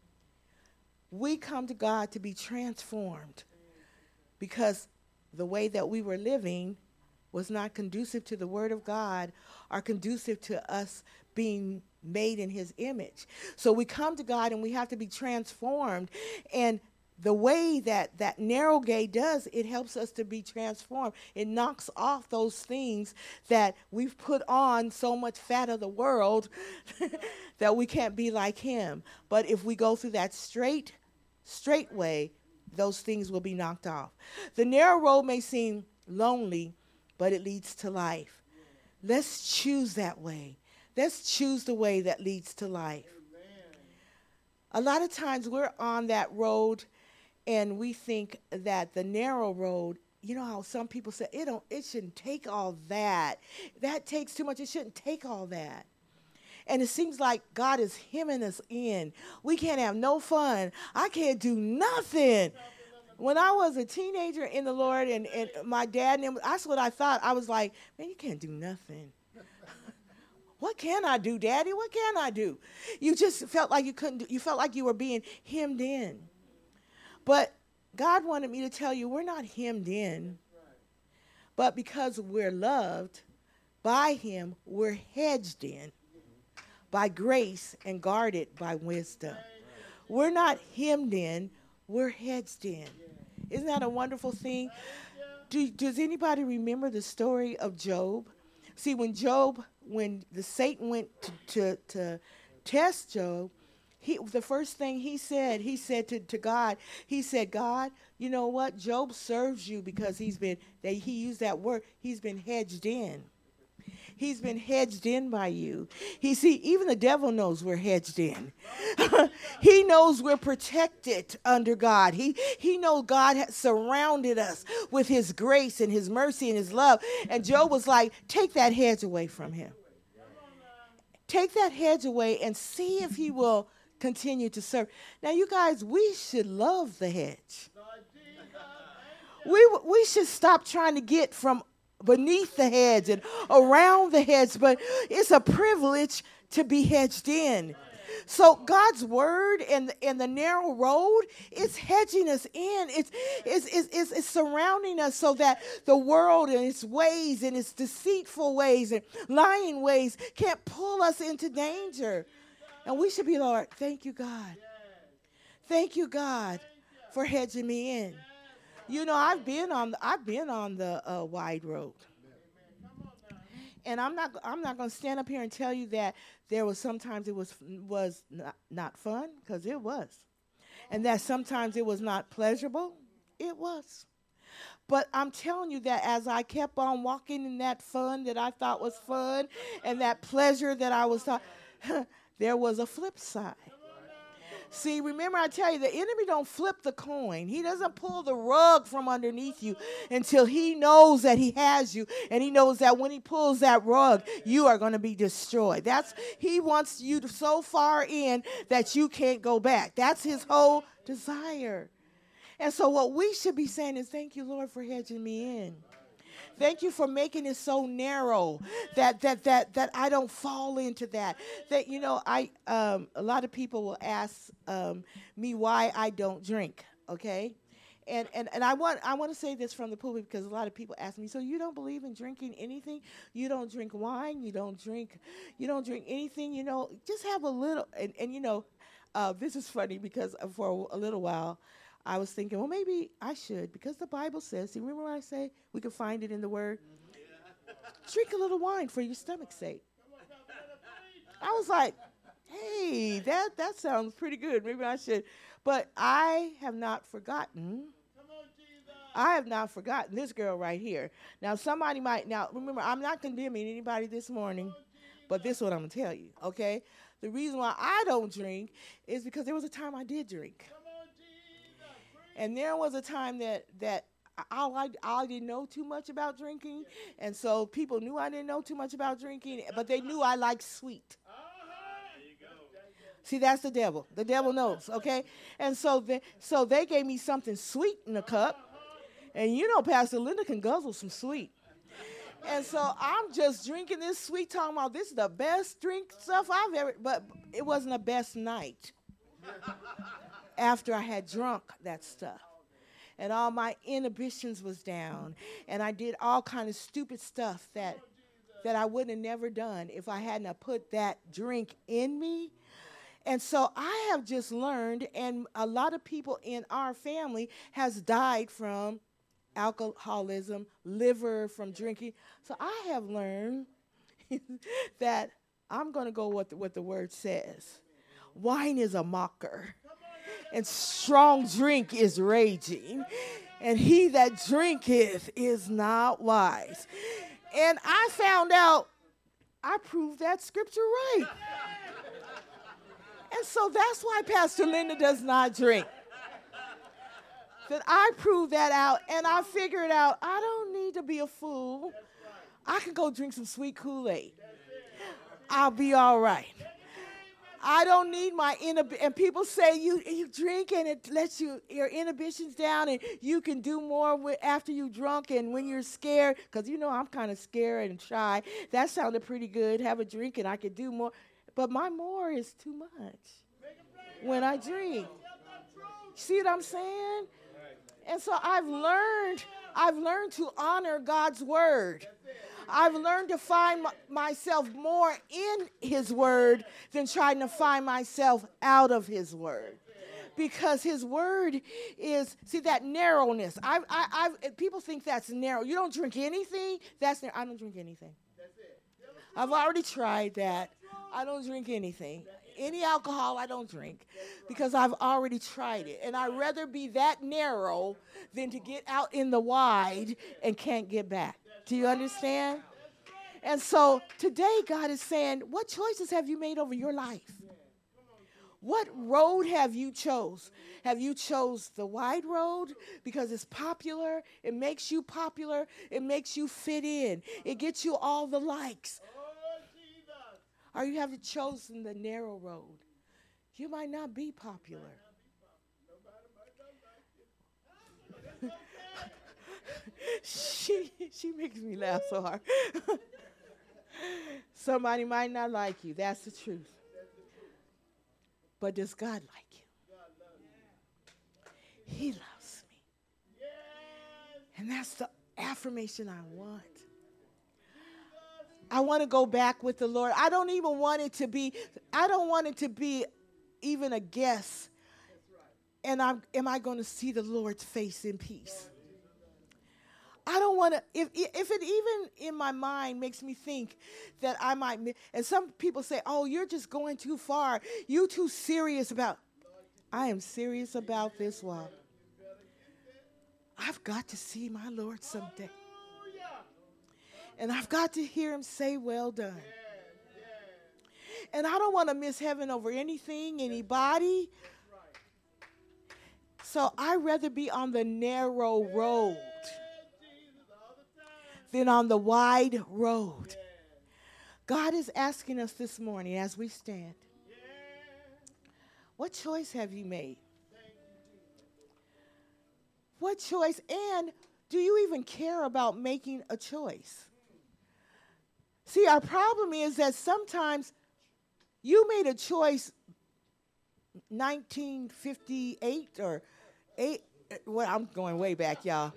We come to God to be transformed because the way that we were living was not conducive to the Word of God or conducive to us being made in His image. So we come to God and we have to be transformed. And the way that narrow gate does, it helps us to be transformed. It knocks off those things that we've put on so much fat of the world that we can't be like Him. But if we go through that straight way, those things will be knocked off. The narrow road may seem lonely, but it leads to life. Let's choose that way. Let's choose the way that leads to life. Amen. A lot of times we're on that road and we think that the narrow road, you know how some people say, it shouldn't take all that. That takes too much. It shouldn't take all that. And it seems like God is hemming us in. We can't have no fun. I can't do nothing. When I was a teenager in the Lord and my dad and that's what I thought. I was like, man, you can't do nothing. What can I do, Daddy? What can I do? You just felt like you couldn't do. You felt like you were being hemmed in. But God wanted me to tell you we're not hemmed in. But because we're loved by Him, we're hedged in by grace and guarded by wisdom. We're not hemmed in, we're hedged in. Isn't that a wonderful thing? Does anybody remember the story of Job? See, when Satan went to test Job, the first thing he said to God, he said, God, you know what? Job serves you because he used that word, he's been hedged in. He's been hedged in by you. Even the devil knows we're hedged in. He knows we're protected under God. He knows God has surrounded us with his grace and his mercy and his love. And Job was like, take that hedge away from him. Take that hedge away and see if he will continue to serve. Now, you guys, we should love the hedge. We should stop trying to get from beneath the hedge and around the hedge, but it's a privilege to be hedged in. So God's word and the narrow road is hedging us in. It's surrounding us so that the world and its ways and its deceitful ways and lying ways can't pull us into danger. And we should be, Lord, thank you, God. Thank you, God, for hedging me in. You know, I've been on the wide road. And I'm not going to stand up here and tell you that there was sometimes it was not fun, because it was. And that sometimes it was not pleasurable. It was. But I'm telling you that as I kept on walking in that fun that I thought was fun and that pleasure that I was thought, there was a flip side. See, remember I tell you, the enemy don't flip the coin. He doesn't pull the rug from underneath you until he knows that he has you, and he knows that when he pulls that rug, you are going to be destroyed. He wants you so far in that you can't go back. That's his whole desire. And so what we should be saying is, thank you, Lord, for hedging me in. Thank you for making it so narrow that I don't fall into that. That, you know, a lot of people will ask me why I don't drink, okay? And I want to say this from the pulpit, because a lot of people ask me, so you don't believe in drinking anything? You don't drink wine? You don't drink anything? You know, just have a little. And you know, this is funny, because for a little while, I was thinking, well, maybe I should, because the Bible says, you remember what I say? We can find it in the Word. Drink a little wine for your stomach's sake. I was like, hey, that sounds pretty good. Maybe I should. But I have not forgotten. I have not forgotten this girl right here. Now, somebody might, remember, I'm not condemning anybody this morning, but this is what I'm going to tell you, okay? The reason why I don't drink is because there was a time I did drink. And there was a time that I didn't know too much about drinking, and so people knew I didn't know too much about drinking, but they knew I liked sweet. See, that's the devil. The devil knows, okay? And so they gave me something sweet in a cup, and you know Pastor Linda can guzzle some sweet. And so I'm just drinking this sweet, talking about this is the best drink stuff I've ever, but it wasn't the best night. After I had drunk that stuff, and all my inhibitions was down, and I did all kind of stupid stuff that I wouldn't have never done if I hadn't have put that drink in me. And so I have just learned, and a lot of people in our family has died from alcoholism, liver from drinking. So I have learned that I'm going to go what the word says. Wine is a mocker, and strong drink is raging, and he that drinketh is not wise. And I found out I proved that scripture right. And so that's why Pastor Linda does not drink. That I proved that out, and I figured out I don't need to be a fool. I can go drink some sweet Kool-Aid. I'll be all right. I don't need my and people say you drink and it lets your inhibitions down, and you can do more after you drunk and when you're scared, because you know I'm kind of scared and shy. That sounded pretty good. Have a drink and I could do more, but my more is too much when I drink. See what I'm saying? And so I've learned to honor God's word. I've learned to find myself more in his word than trying to find myself out of his word. Because his word is, see, that narrowness. People think that's narrow. You don't drink anything? That's narrow. I don't drink anything. I've already tried that. I don't drink anything. Any alcohol, I don't drink, because I've already tried it. And I'd rather be that narrow than to get out in the wide and can't get back. Do you understand? And so today God is saying, what choices have you made over your life? What road have you chose? Have you chose the wide road because it's popular? It makes you popular. It makes you fit in. It gets you all the likes. Or you have chosen the narrow road. You might not be popular. She makes me laugh so hard. Somebody might not like you. That's the truth. But does God like you? He loves me. And that's the affirmation I want. I want to go back with the Lord. I don't want it to be even a guess. And am I going to see the Lord's face in peace? I don't want to, if it even in my mind makes me think that I might, and some people say, oh, you're just going too far. You're too serious about, I am serious about this walk. I've got to see my Lord someday. And I've got to hear him say, well done. And I don't want to miss heaven over anything, anybody. So I'd rather be on the narrow road than on the wide road. God is asking us this morning as we stand, what choice have you made? What choice? And do you even care about making a choice? See, our problem is that sometimes you made a choice 1958 or 8, well, I'm going way back, y'all.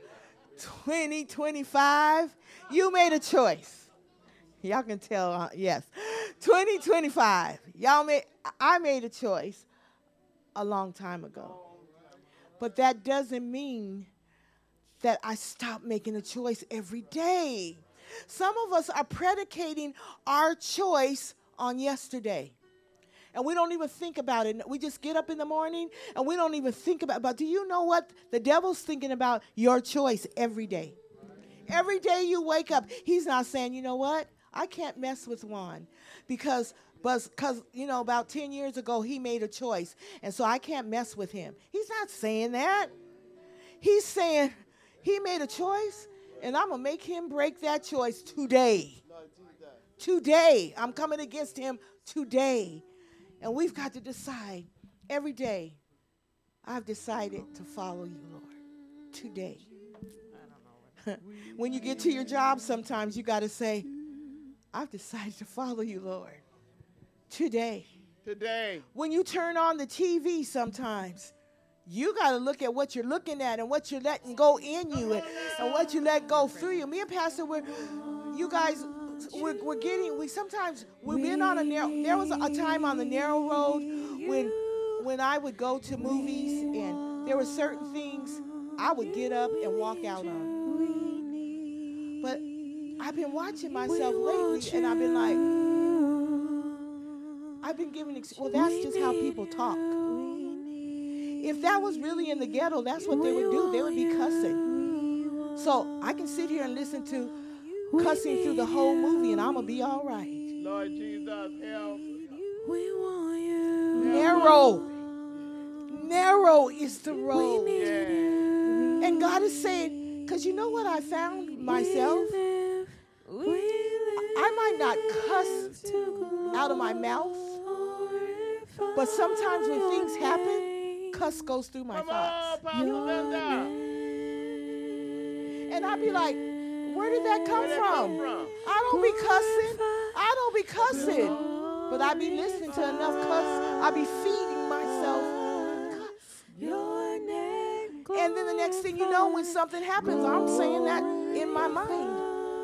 2025, you made a choice. Y'all can tell, yes. 2025, I made a choice a long time ago. But that doesn't mean that I stop making a choice every day. Some of us are predicating our choice on yesterday. And we don't even think about it. We just get up in the morning and we don't even think about it. But do you know what? The devil's thinking about your choice every day. Every day you wake up, he's not saying, you know what? I can't mess with Juan because about 10 years ago, he made a choice. And so I can't mess with him. He's not saying that. He's saying he made a choice and I'm going to make him break that choice today. Today. I'm coming against him today. And we've got to decide every day, I've decided to follow you, Lord, today. When you get to your job, sometimes you got to say, I've decided to follow you, Lord, today. Today. When you turn on the TV sometimes, you got to look at what you're looking at and what you're letting go in you and what you let go through you. Me and Pastor, we've been on a narrow, there was a time on the narrow road when I would go to movies and there were certain things I would get up and walk out on. But I've been watching myself lately and I've been like, well, that's just how people talk. If that was really in the ghetto, that's what they would do. They would be cussing. So I can sit here and listen to cussing through the whole movie and I'm going to be all right. Lord Jesus, help. Narrow is the road. Yeah. And God is saying, because you know what I found myself? I might not cuss out of my mouth, but sometimes when things happen, cuss goes through my thoughts. And I'll be like, where did that come from? I don't be cussing. But I be listening to enough cuss. I be feeding myself cuss. And then the next thing you know, when something happens, I'm saying that in my mind.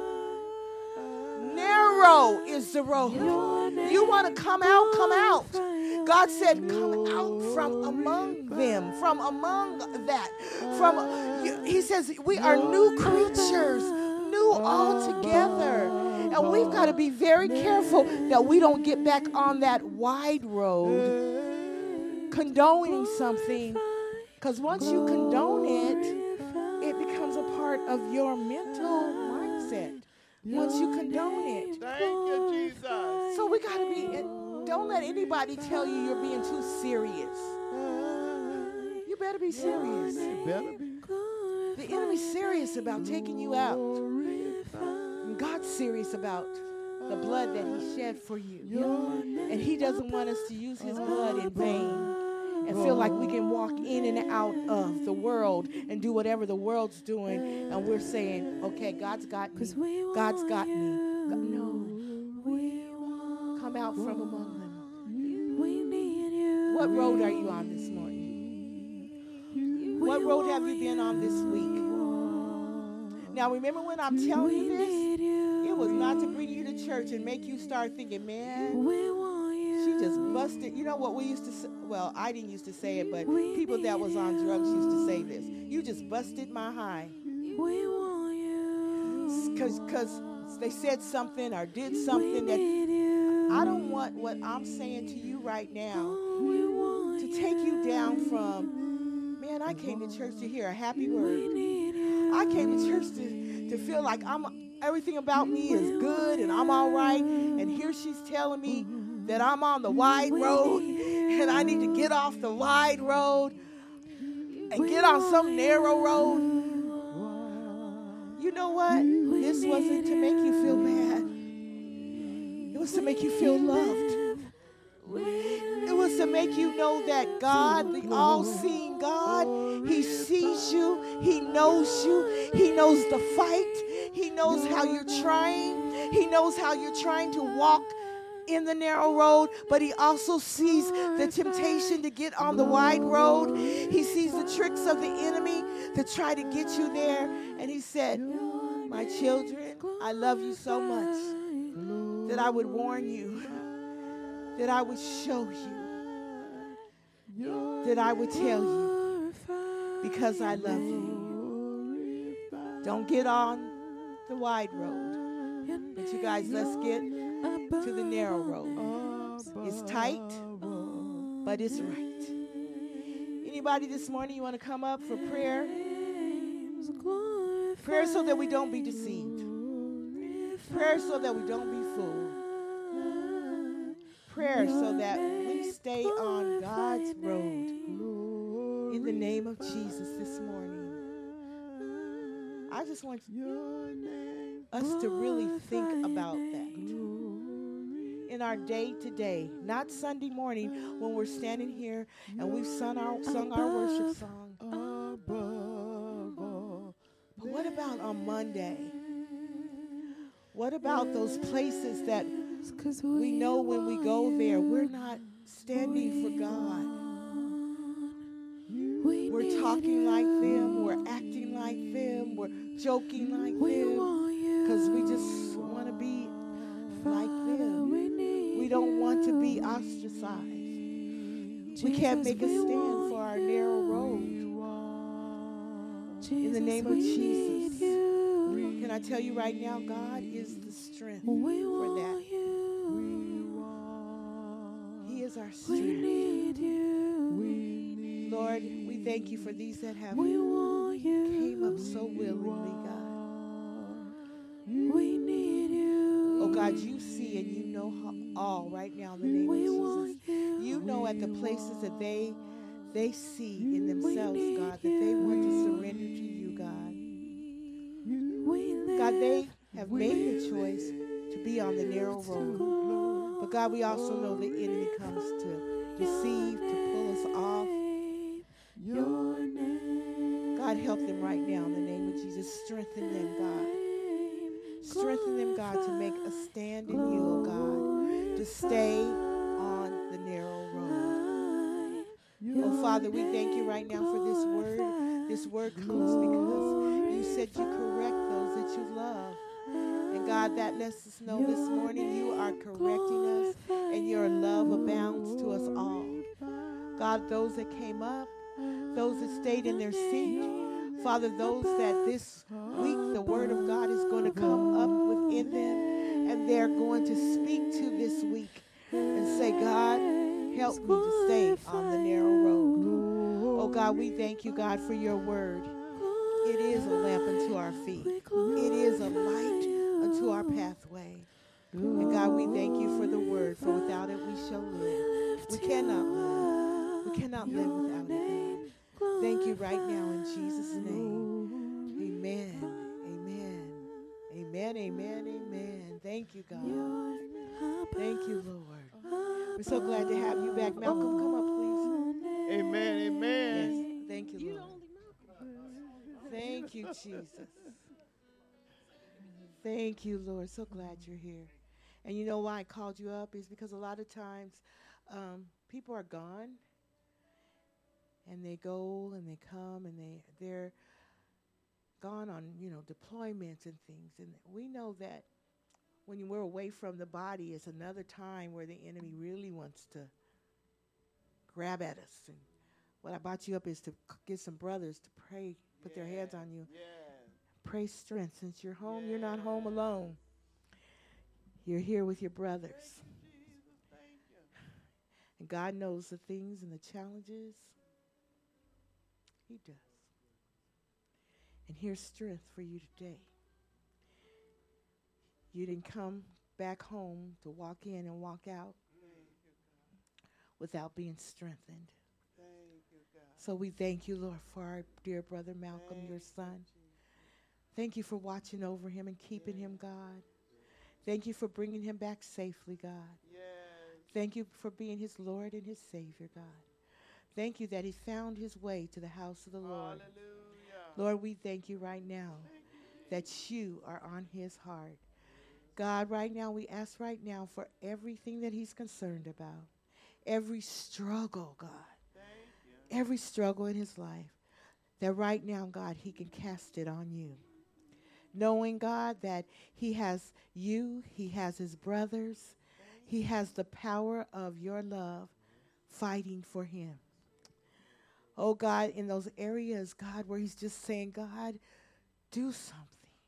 Narrow is the road. You want to come out, come out. God said, come out from among them, from among that. He says, we are new creatures, new altogether. And we've got to be very careful that we don't get back on that wide road, condoning something. Because once you condone it, it becomes a part of your mental mindset. once you condone it. Thank you, Jesus. So we got to be, and don't let anybody tell you you're being too serious. You better be serious. You better be. The enemy's serious about taking you out. And God's serious about the blood that he shed for you. And he doesn't want us to use his blood in vain and feel like we can walk in and out of the world and do whatever the world's doing. And we're saying, okay, God's got me. God's got me. No. Come out from among them. What road are you on this morning? What road have you been on this week? Now, remember when I'm telling you this? It was not to bring you to church and make you start thinking, man, she just busted. You know what we used to say? Well, I didn't used to say it, but people that was on drugs used to say this. You just busted my high. Because they said something or did something that I don't want what I'm saying to you right now to take you down from, man, I came to church to hear a happy word. I came to church to feel like everything about me is good and I'm all right. And here she's telling me that I'm on the wide road and I need to get off the wide road and get on some narrow road. You know what? This wasn't to make you feel bad. It was to make you feel loved. It was to make you know that God, the all-seeing God, he sees you, he knows the fight, he knows how you're trying, he knows how you're trying to walk in the narrow road, but he also sees the temptation to get on the wide road. He sees the tricks of the enemy to try to get you there, and he said, my children, I love you so much that I would warn you, that I would show you, that I would tell you, because I love you. Don't get on the wide road. But you guys, let's get to the narrow road. It's tight, but it's right. Anybody this morning, you want to come up for prayer? Prayer so that we don't be deceived. Prayer so that we don't be fooled. Prayer so that we stay on God's road. In the name of Jesus this morning. I just want us to really think about that. In our day to day, not Sunday morning when we're standing here and we've sung our worship song. But what about on Monday? What about those places that we know when we go there, we're not standing for God? We're talking like them, we're acting like them, we're joking like them, because we just want to be like them. We don't want to be ostracized. We can't make a stand for our narrow road. In the name of Jesus. Can I tell you right now, God is the strength for that. He is our strength. Lord, we thank you for these that have came up so willingly, God. Oh, God, you see and you know all right now in the name of Jesus. You know at the places that they see in themselves, God, that they want to surrender to you, God. God, they have made the choice to be on the narrow road. But God, we also know the enemy comes to deceive, to pull us off. God, help them right now in the name of Jesus. Strengthen them, God. Strengthen them, God, to make a stand in you, oh God, to stay on the narrow road. Oh, Father, we thank you right now for this word. This word comes because you said you correct those that you love. And God, that lets us know this morning you are correcting us and your love abounds to us all. God, those that came up, those that stayed in their seat, Father, those that this week the word of God is going to come up within them and they're going to speak to this week and say, God, help me to stay on the narrow road. Oh, God, we thank you, God, for your word. It is a lamp unto our feet. It is a light unto to our pathway. And God, we thank you for the word, for without it we shall live. We cannot live. We cannot live without it, God. Thank you right now in Jesus' name. Amen. Amen. Amen. Amen. Amen. Thank you, God. Thank you, Lord. We're so glad to have you back. Malcolm, come up, please. Amen. Amen. Yes. Thank you, Lord. Thank you, Jesus. Thank you, Lord. So glad you're here. And you know why I called you up is because a lot of times people are gone, and they go and they come, and they're gone on, deployments and things. And we know that when we're away from the body, it's another time where the enemy really wants to grab at us. And what I brought you up is to get some brothers to pray, put their hands on you. Yeah. Pray strength. Since you're home, you're not home alone. You're here with your brothers. Thank you, Jesus. Thank you. And God knows the things and the challenges. He does. And here's strength for you today. You didn't come back home to walk in and walk out without being strengthened. Thank you, God. So we thank you, Lord, for our dear brother Malcolm, your son. Thank you for watching over him and keeping him, God. Thank you for bringing him back safely, God. Yes. Thank you for being his Lord and his Savior, God. Thank you that he found his way to the house of the Lord. Hallelujah. Lord, we thank you right now that you are on his heart. God, right now, we ask right now for everything that he's concerned about. Every struggle, God. Thank you. Every struggle in his life. That right now, God, he can cast it on you. Knowing, God, that he has you, he has his brothers, he has the power of your love fighting for him. Oh, God, in those areas, God, where he's just saying, God, do something.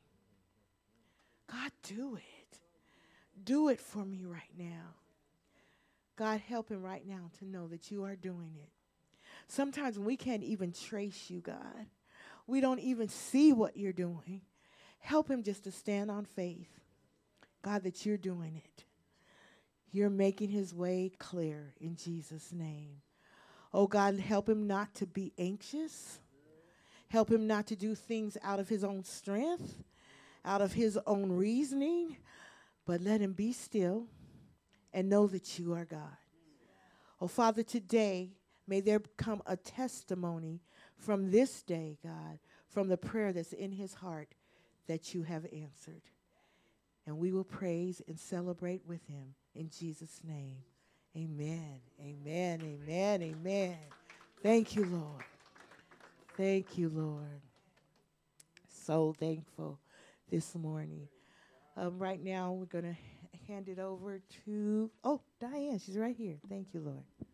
God, do it. Do it for me right now. God, help him right now to know that you are doing it. Sometimes we can't even trace you, God. We don't even see what you're doing. Help him just to stand on faith, God, that you're doing it. You're making his way clear in Jesus' name. Oh, God, help him not to be anxious. Help him not to do things out of his own strength, out of his own reasoning, but let him be still and know that you are God. Oh, Father, today, may there come a testimony from this day, God, from the prayer that's in his heart that you have answered. And we will praise and celebrate with him in Jesus' name. Amen, amen, amen, amen. Thank you, Lord. Thank you, Lord. So thankful this morning. Right now, we're going to hand it over to, Diane. She's right here. Thank you, Lord.